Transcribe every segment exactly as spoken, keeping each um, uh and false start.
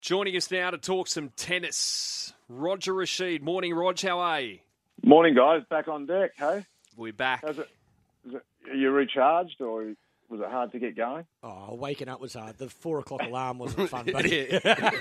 Joining us now to talk some tennis, Roger Rasheed. Morning, Rog. How are you? Morning, guys. Back on deck, hey? We're back. How's it, is it, are you recharged, or was it hard to get going? Oh, waking up was hard. The four o'clock alarm wasn't fun, buddy.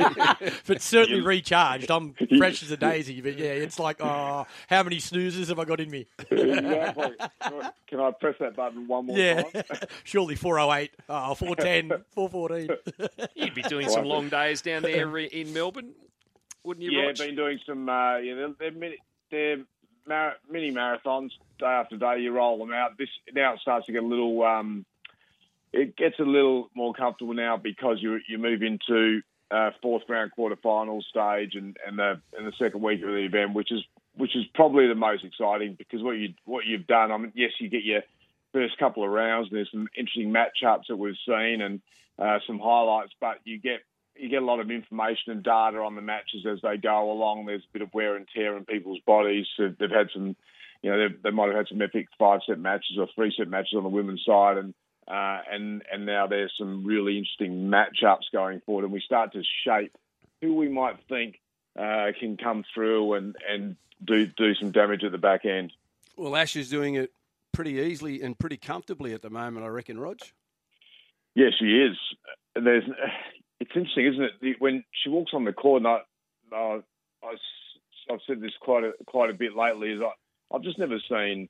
But certainly recharged. I'm fresh as a daisy. But yeah, it's like, oh, how many snoozes have I got in me? Exactly. Can I press that button one more yeah. time? Surely four oh eight, oh, four ten, four fourteen. You'd be doing some long days down there in Melbourne, wouldn't you, Yeah, Rog? been doing some, uh, yeah, they're, they're, mini, they're mar- mini marathons, day after day, you roll them out. This Now it starts to get a little, um, it gets a little more comfortable now because you you move into uh, fourth round quarterfinal stage and, and the and the second week of the event, which is which is probably the most exciting because what you what you've done. I mean, yes, you get your first couple of rounds. There's some interesting matchups that we've seen and uh, some highlights, but you get you get a lot of information and data on the matches as they go along. There's a bit of wear and tear in people's bodies. So they've had some, you know, they might have had some epic five set matches or three set matches on the women's side and. Uh, and, and now there's some really interesting matchups going forward, and we start to shape who we might think uh, can come through and, and do do some damage at the back end. Well, Ash is doing it pretty easily and pretty comfortably at the moment, I reckon, Rog. Yes, she is. There's, it's interesting, isn't it? When she walks on the court, and I, uh, I, I've said this quite a, quite a bit lately, is I, I've just never seen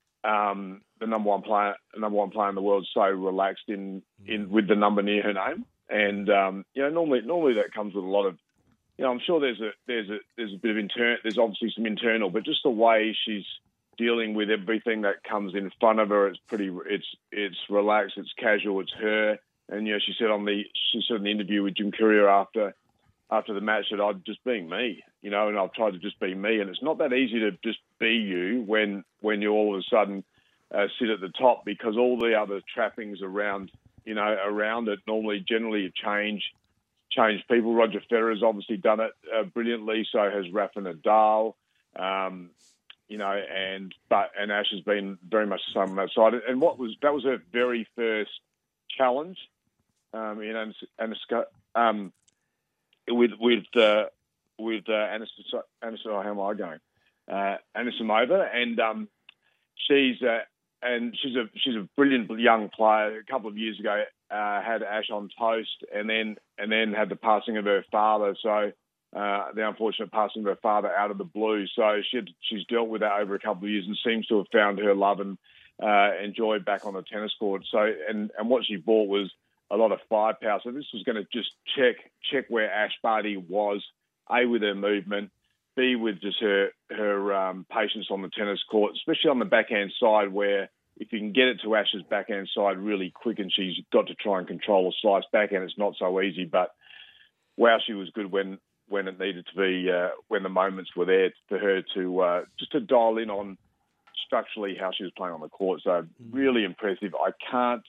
um, the number one player, number one player in the world, so relaxed in, in with the number near her name. And um, you know, normally normally that comes with a lot of, you know, I'm sure there's a there's a there's a bit of internal, there's obviously some internal, but just the way she's dealing with everything that comes in front of her, it's pretty, it's it's relaxed, it's casual, it's her. And you know, she said on the she said in the interview with Jim Courier after after the match that I'd just being me, you know, and I've tried to just be me. And it's not that easy to just be you when when you all of a sudden uh, sit at the top, because all the other trappings around, you know, around it normally generally change change people. Roger Federer's obviously done it uh, brilliantly. So has Rafa Nadal, um, you know, and but and Ash has been very much the same on that side. And what was that was her very first challenge um, in Aniska, um with with uh, with uh, Anisimova. Anisimova, how am I going? Uh, Anisimova, and um, she's uh, and she's a she's a brilliant young player. A couple of years ago, uh, had Ash on toast, and then and then had the passing of her father. So uh, the unfortunate passing of her father out of the blue. So she had, she's dealt with that over a couple of years and seems to have found her love and uh, and joy back on the tennis court. So and and what she brought was a lot of firepower. So this was going to just check check where Ash Barty was, A, with her movement, B, with just her her um, patience on the tennis court, especially on the backhand side, where if you can get it to Ash's backhand side really quick and she's got to try and control a slice backhand, it's not so easy. But, wow, she was good when, when it needed to be, uh, when the moments were there for her to uh, just to dial in on structurally how she was playing on the court. So really impressive. I can't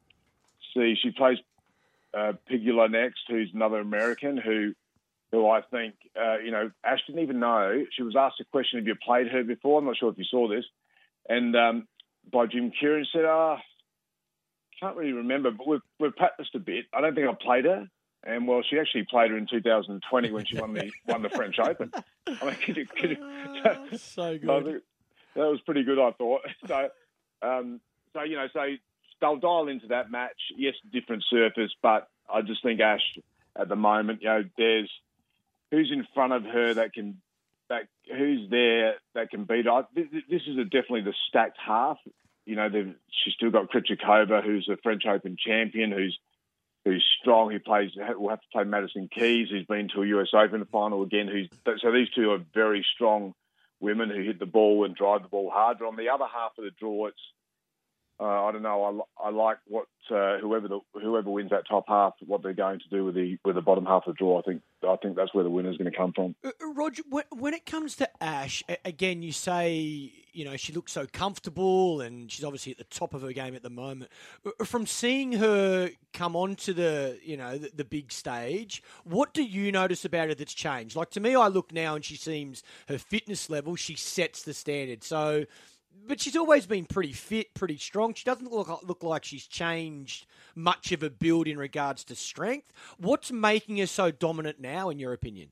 see, she plays uh, Pegula next, who's another American who, who I think, uh, you know, Ash didn't even know. She was asked a question, have you played her before? I'm not sure if you saw this. And um, by Jim Curran said, oh, can't really remember, but we've, we've practiced a bit. I don't think I've played her. And, well, she actually played her in two thousand twenty when she won the won the French Open. I mean, could you, could you, Oh, so good. I think that was pretty good, I thought. So, um, so you know, so they'll dial into that match. Yes, different surface, but I just think Ash at the moment, you know, there's who's in front of her that can, that who's there that can beat her. This is a, definitely the stacked half. You know, she's still got Krejcikova, who's a French Open champion, who's who's strong. He plays. Will have to play Madison Keys, who's been to a U S Open final again. Who's so these two are very strong women who hit the ball and drive the ball hard. But on the other half of the draw, it's Uh, I don't know. I, I like what uh, whoever the, whoever wins that top half, what they're going to do with the with the bottom half of the draw. I think I think that's where the winner's going to come from. Uh, Roger, when, when it comes to Ash, again, you say you know she looks so comfortable, and she's obviously at the top of her game at the moment. From seeing her come onto the you know the, the big stage, what do you notice about her that's changed? Like to me, I look now and she seems her fitness level. She sets the standard. So. but she's always been pretty fit, pretty strong. She doesn't look look like she's changed much of her build in regards to strength. What's making her so dominant now, in your opinion?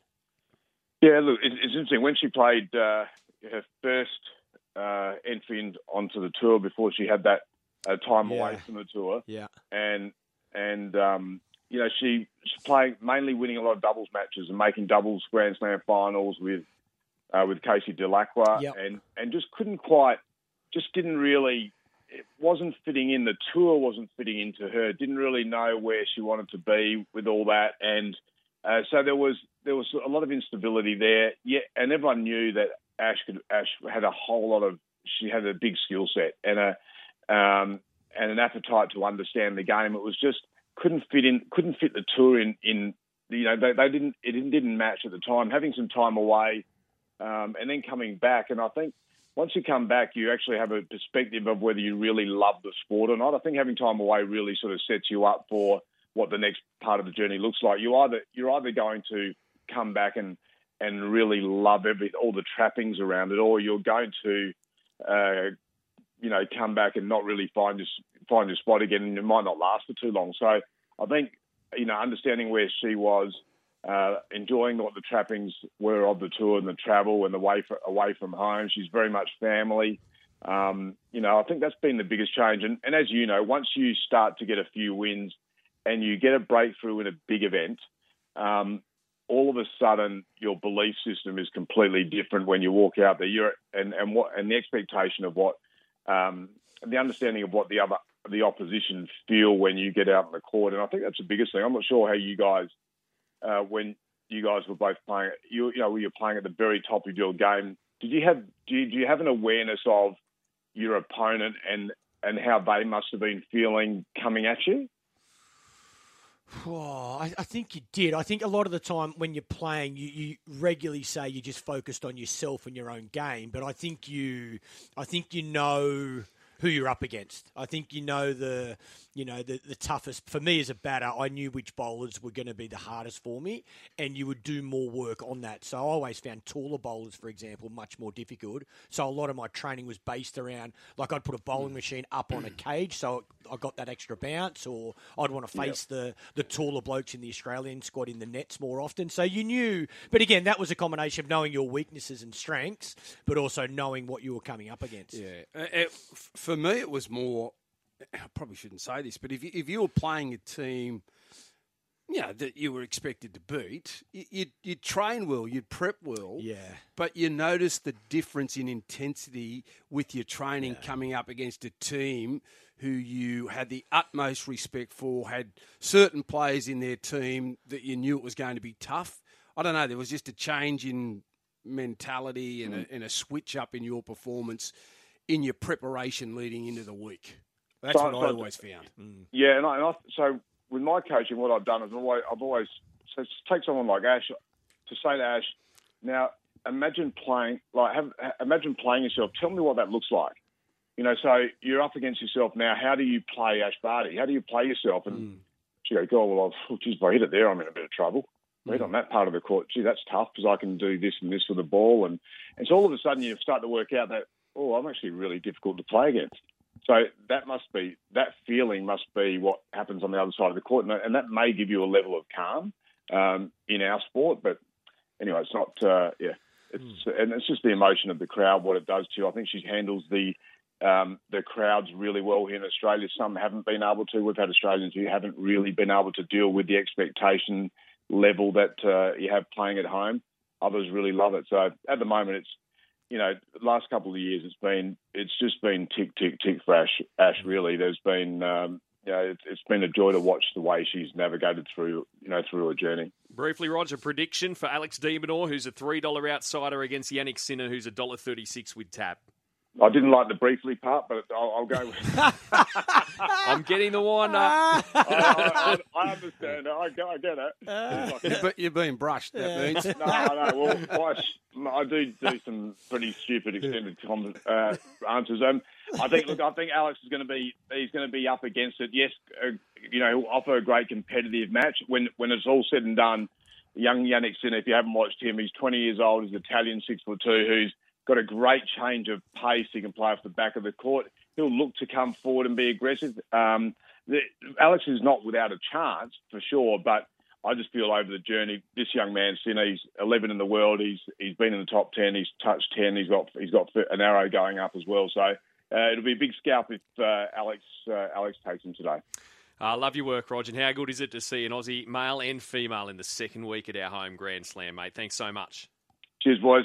Yeah, look, it's, it's interesting. When she played uh, her first uh, entry in, onto the tour before she had that uh, time Yeah. away from the tour, Yeah. and and um, you know she she's playing mainly winning a lot of doubles matches and making doubles Grand Slam finals with uh, with Casey Delacroix, Yep. and and just couldn't quite, just didn't really, it wasn't fitting in. The tour wasn't fitting into her. Didn't really know where she wanted to be with all that, and uh, so there was there was a lot of instability there. Yeah, and everyone knew that Ash could, Ash had a whole lot of, she had a big skill set and a um, and an appetite to understand the game. It was just couldn't fit in, couldn't fit the tour in. in you know, they, they didn't, it didn't, didn't match at the time. Having some time away, um, and then coming back, and I think once you come back, you actually have a perspective of whether you really love the sport or not. I think having time away really sort of sets you up for what the next part of the journey looks like. You either you're either going to come back and and really love every all the trappings around it, or you're going to, uh, you know, come back and not really find your find your spot again, and it might not last for too long. So I think, you know, understanding where she was, uh, enjoying what the trappings were of the tour and the travel and the way for, away from home. She's very much family. Um, you know, I think that's been the biggest change. And, and as you know, once you start to get a few wins and you get a breakthrough in a big event, um, all of a sudden your belief system is completely different when you walk out there. You're and and what and the expectation of what um, the understanding of what the other the opposition feel when you get out on the court. And I think that's the biggest thing. I'm not sure how you guys, uh, when you guys were both playing, you, you know, when you're playing at the very top of your game, did you have do you, do you have an awareness of your opponent and and how they must have been feeling coming at you? Oh, I, I think you did. I think a lot of the time when you're playing, you, you regularly say you're just focused on yourself and your own game. But I think you, I think you know who you're up against. I think you know the, you know, the, the toughest. For me as a batter, I knew which bowlers were going to be the hardest for me, and you would do more work on that. So I always found taller bowlers, for example, much more difficult. So a lot of my training was based around, like I'd put a bowling machine up on a cage, so I got that extra bounce, or I'd want to face yep. the, the taller blokes in the Australian squad in the nets more often. So you knew, but again, that was a combination of knowing your weaknesses and strengths, but also knowing what you were coming up against. Yeah. Uh, it, for me, it was more, I probably shouldn't say this, but if you, if you were playing a team, you know, that you were expected to beat, you, you'd, you'd train well, you'd prep well, yeah. but you notice the difference in intensity with your training yeah. coming up against a team who you had the utmost respect for, had certain players in their team that you knew it was going to be tough. I don't know, there was just a change in mentality and, mm. a, and a switch up in your performance in your preparation leading into the week. That's so, what I so, always found. Mm. Yeah, and, I, and I, so with my coaching, what I've done is I've always, I've always so take someone like Ash to say to Ash, now imagine playing like have, imagine playing yourself. Tell me what that looks like. You know, so you're up against yourself now. How do you play Ash Barty? How do you play yourself? And mm. she goes, "Oh well, I've, geez, if I hit it there, I'm in a bit of trouble. Mm. Hit on that part of the court. Gee, that's tough because I can do this and this with the ball." And and so all of a sudden you start to work out that, oh, I'm actually really difficult to play against. So that must be, that feeling must be what happens on the other side of the court. And, and that may give you a level of calm um, in our sport. But anyway, it's not, uh, yeah, it's, mm. and it's just the emotion of the crowd, what it does to you. I think she handles the, um, the crowds really well here in Australia. Some haven't been able to. We've had Australians who haven't really been able to deal with the expectation level that uh, you have playing at home. Others really love it. So at the moment, it's, you know, the last couple of years, it's been, it's just been tick, tick, tick for Ash, Ash really. There's been, um, you know, it's, it's been a joy to watch the way she's navigated through, you know, through her journey. Briefly, Roger, prediction for Alex de Minaur, who's a three dollar outsider against Yannick Sinner, who's one dollar thirty-six with Tab. I didn't like the briefly part, but I'll, I'll go with I'm getting the one. Uh... I, I, I understand. I, I get it. Uh, you're, you're being brushed, that yeah. means. No, no. Well, I, I do do some pretty stupid extended com- uh, answers. Um, I think. Look, I think Alex is going to be. He's going to be up against it. Yes, uh, you know, he'll offer a great competitive match when when it's all said and done. Young Yannick Sinner, if you haven't watched him, he's twenty years old. He's Italian, six foot two, who's got a great change of pace. He can play off the back of the court. He'll look to come forward and be aggressive. Um, the, Alex is not without a chance, for sure, but I just feel over the journey, this young man, Sinner, he's eleven in the world. He's he's been in the top ten. He's touched ten. He's got he's got an arrow going up as well. So uh, it'll be a big scalp if uh, Alex uh, Alex takes him today. I uh, love your work, Rog, and how good is it to see an Aussie male and female in the second week at our home Grand Slam, mate? Thanks so much. Cheers, boys.